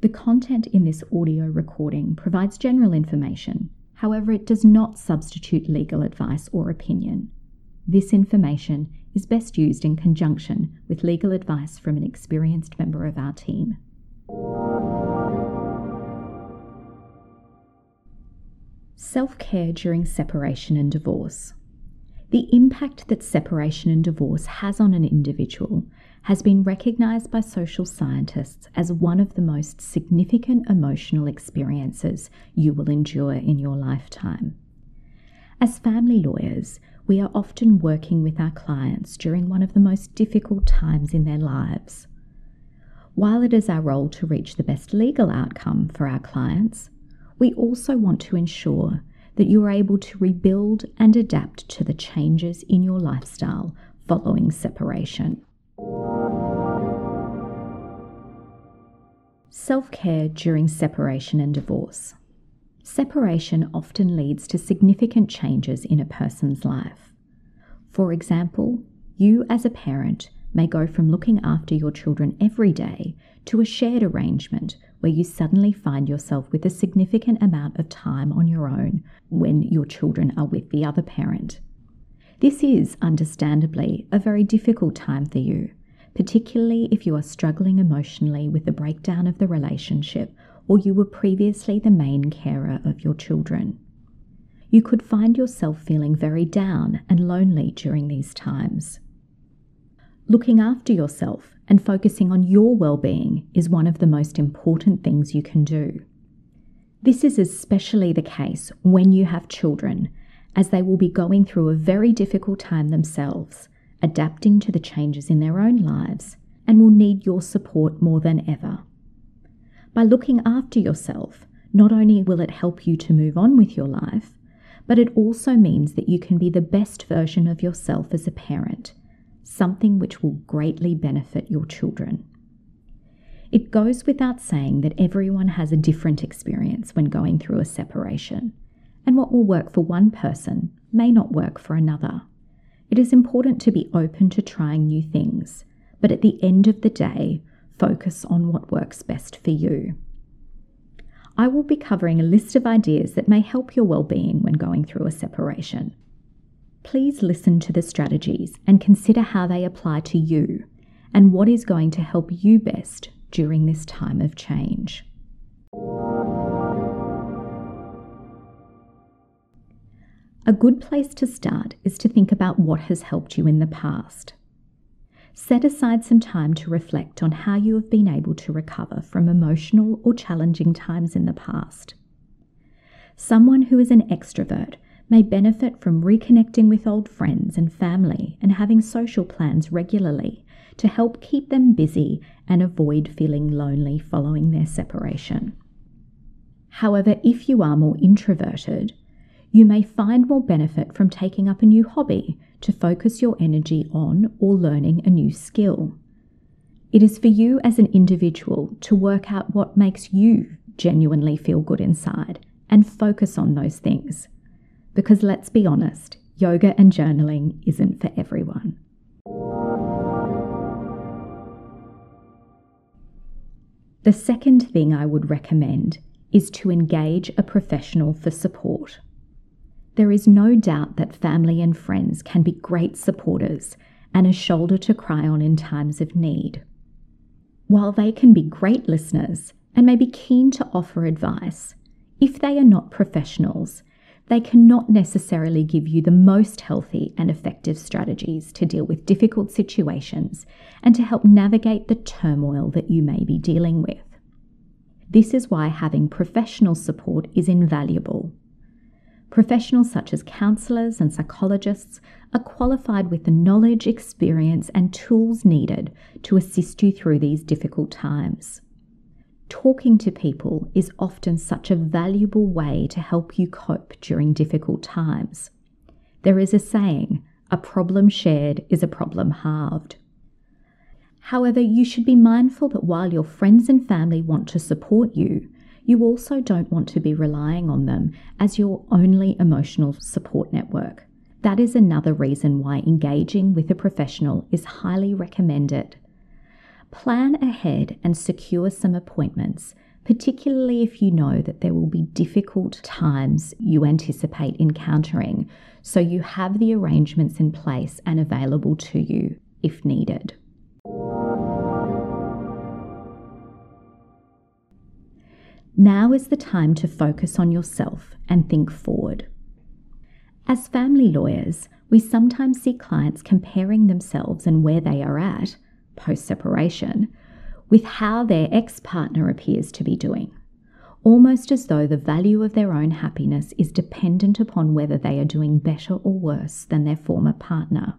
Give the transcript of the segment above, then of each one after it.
The content in this audio recording provides general information. However, it does not substitute legal advice or opinion. This information is best used in conjunction with legal advice from an experienced member of our team. Self-care during separation and divorce. The impact that separation and divorce has on an individual has been recognised by social scientists as one of the most significant emotional experiences you will endure in your lifetime. As family lawyers, we are often working with our clients during one of the most difficult times in their lives. While it is our role to reach the best legal outcome for our clients, we also want to ensure that you are able to rebuild and adapt to the changes in your lifestyle following separation. Self-care during separation and divorce. Separation often leads to significant changes in a person's life. For example, you as a parent may go from looking after your children every day to a shared arrangement where you suddenly find yourself with a significant amount of time on your own when your children are with the other parent. This is, understandably, a very difficult time for you, particularly if you are struggling emotionally with the breakdown of the relationship or you were previously the main carer of your children. You could find yourself feeling very down and lonely during these times. Looking after yourself and focusing on your well-being is one of the most important things you can do. This is especially the case when you have children, as they will be going through a very difficult time themselves, adapting to the changes in their own lives, and will need your support more than ever. By looking after yourself, not only will it help you to move on with your life, but it also means that you can be the best version of yourself as a parent, something which will greatly benefit your children. It goes without saying that everyone has a different experience when going through a separation, and what will work for one person may not work for another. It is important to be open to trying new things, but at the end of the day, focus on what works best for you. I will be covering a list of ideas that may help your well-being when going through a separation. Please listen to the strategies and consider how they apply to you and what is going to help you best during this time of change. A good place to start is to think about what has helped you in the past. Set aside some time to reflect on how you have been able to recover from emotional or challenging times in the past. Someone who is an extrovert may benefit from reconnecting with old friends and family and having social plans regularly to help keep them busy and avoid feeling lonely following their separation. However, if you are more introverted, you may find more benefit from taking up a new hobby to focus your energy on or learning a new skill. It is for you as an individual to work out what makes you genuinely feel good inside and focus on those things. Because let's be honest, yoga and journaling isn't for everyone. The second thing I would recommend is to engage a professional for support. There is no doubt that family and friends can be great supporters and a shoulder to cry on in times of need. While they can be great listeners and may be keen to offer advice, if they are not professionals, they cannot necessarily give you the most healthy and effective strategies to deal with difficult situations and to help navigate the turmoil that you may be dealing with. This is why having professional support is invaluable. Professionals such as counsellors and psychologists are qualified with the knowledge, experience, and tools needed to assist you through these difficult times. Talking to people is often such a valuable way to help you cope during difficult times. There is a saying, a problem shared is a problem halved. However, you should be mindful that while your friends and family want to support you, you also don't want to be relying on them as your only emotional support network. That is another reason why engaging with a professional is highly recommended. Plan ahead and secure some appointments particularly if you know that there will be difficult times you anticipate encountering, so you have the arrangements in place and available to you if needed. Now is the time to focus on yourself and think forward. As family lawyers, we sometimes see clients comparing themselves and where they are at, post-separation, with how their ex-partner appears to be doing, almost as though the value of their own happiness is dependent upon whether they are doing better or worse than their former partner.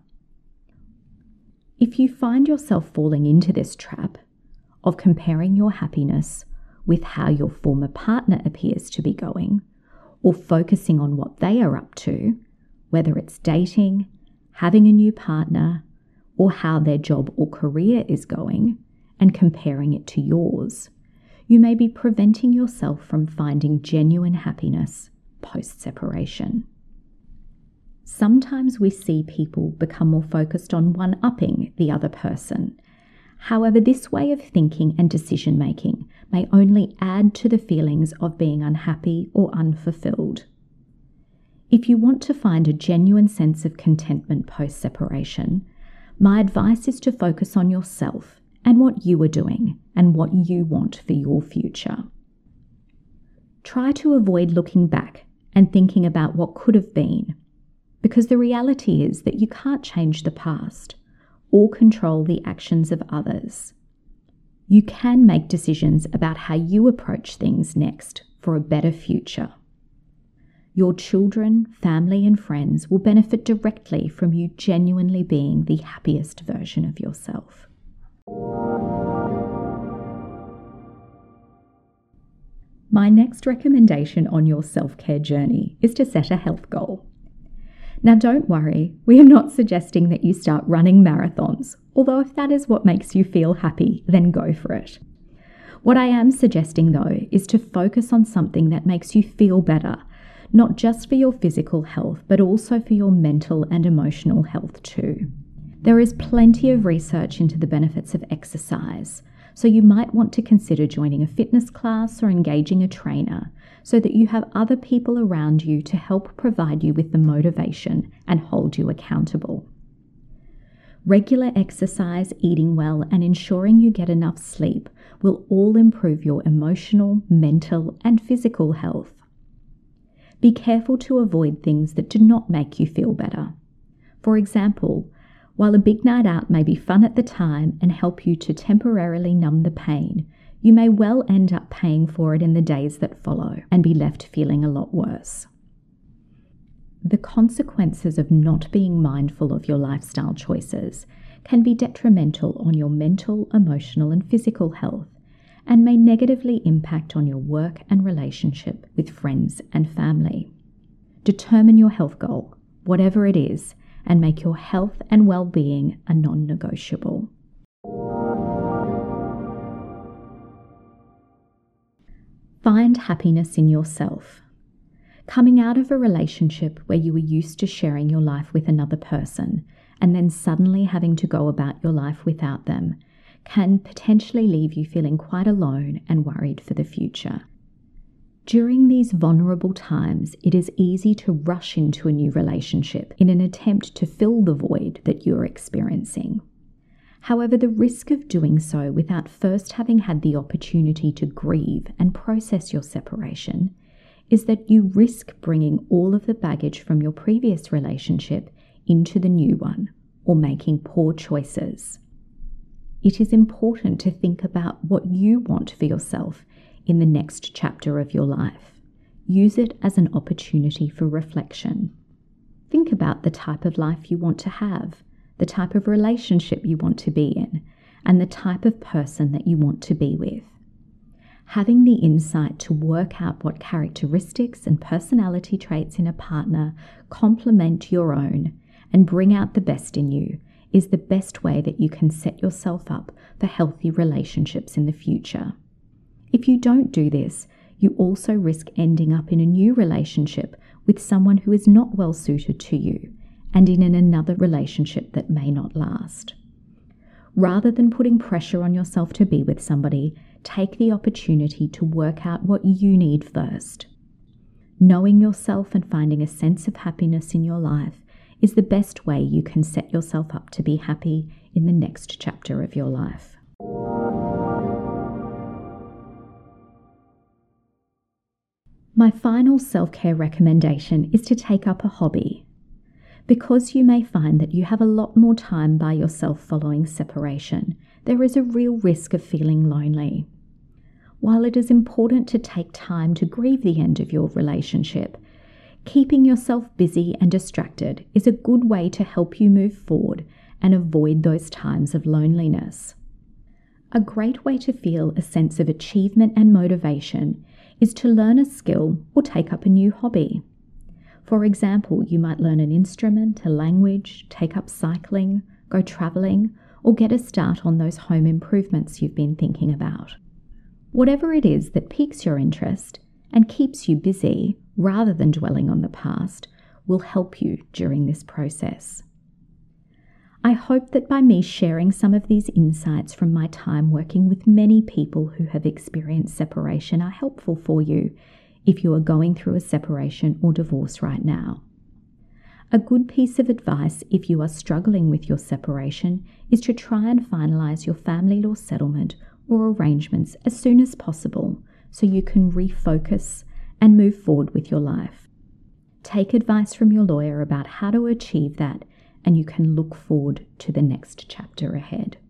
If you find yourself falling into this trap of comparing your happiness with how your former partner appears to be going, or focusing on what they are up to, whether it's dating, having a new partner, or how their job or career is going, and comparing it to yours, you may be preventing yourself from finding genuine happiness post-separation. Sometimes we see people become more focused on one-upping the other person. However, this way of thinking and decision-making may only add to the feelings of being unhappy or unfulfilled. If you want to find a genuine sense of contentment post-separation, my advice is to focus on yourself and what you are doing and what you want for your future. Try to avoid looking back and thinking about what could have been, because the reality is that you can't change the past or control the actions of others. You can make decisions about how you approach things next for a better future. Your children, family, and friends will benefit directly from you genuinely being the happiest version of yourself. My next recommendation on your self-care journey is to set a health goal. Now, don't worry, we are not suggesting that you start running marathons, although if that is what makes you feel happy, then go for it. What I am suggesting, though, is to focus on something that makes you feel better, not just for your physical health, but also for your mental and emotional health too. There is plenty of research into the benefits of exercise, so you might want to consider joining a fitness class or engaging a trainer so that you have other people around you to help provide you with the motivation and hold you accountable. Regular exercise, eating well, and ensuring you get enough sleep will all improve your emotional, mental, and physical health. Be careful to avoid things that do not make you feel better. For example, while a big night out may be fun at the time and help you to temporarily numb the pain, you may well end up paying for it in the days that follow and be left feeling a lot worse. The consequences of not being mindful of your lifestyle choices can be detrimental on your mental, emotional, and physical health, and may negatively impact on your work and relationship with friends and family. Determine your health goal, whatever it is, and make your health and well-being a non-negotiable. Find happiness in yourself. Coming out of a relationship where you were used to sharing your life with another person and then suddenly having to go about your life without them can potentially leave you feeling quite alone and worried for the future. During these vulnerable times, it is easy to rush into a new relationship in an attempt to fill the void that you're experiencing. However, the risk of doing so without first having had the opportunity to grieve and process your separation is that you risk bringing all of the baggage from your previous relationship into the new one, or making poor choices. It is important to think about what you want for yourself in the next chapter of your life. Use it as an opportunity for reflection. Think about the type of life you want to have, the type of relationship you want to be in, and the type of person that you want to be with. Having the insight to work out what characteristics and personality traits in a partner complement your own and bring out the best in you is the best way that you can set yourself up for healthy relationships in the future. If you don't do this, you also risk ending up in a new relationship with someone who is not well suited to you and in another relationship that may not last. Rather than putting pressure on yourself to be with somebody, take the opportunity to work out what you need first. Knowing yourself and finding a sense of happiness in your life is the best way you can set yourself up to be happy in the next chapter of your life. My final self-care recommendation is to take up a hobby. Because you may find that you have a lot more time by yourself following separation, there is a real risk of feeling lonely. While it is important to take time to grieve the end of your relationship, keeping yourself busy and distracted is a good way to help you move forward and avoid those times of loneliness. A great way to feel a sense of achievement and motivation is to learn a skill or take up a new hobby. For example, you might learn an instrument, a language, take up cycling, go travelling, or get a start on those home improvements you've been thinking about. Whatever it is that piques your interest and keeps you busy rather than dwelling on the past will help you during this process. I hope that by me sharing some of these insights from my time working with many people who have experienced separation are helpful for you if you are going through a separation or divorce right now. A good piece of advice if you are struggling with your separation is to try and finalise your family law settlement or arrangements as soon as possible so you can refocus and move forward with your life. Take advice from your lawyer about how to achieve that, and you can look forward to the next chapter ahead.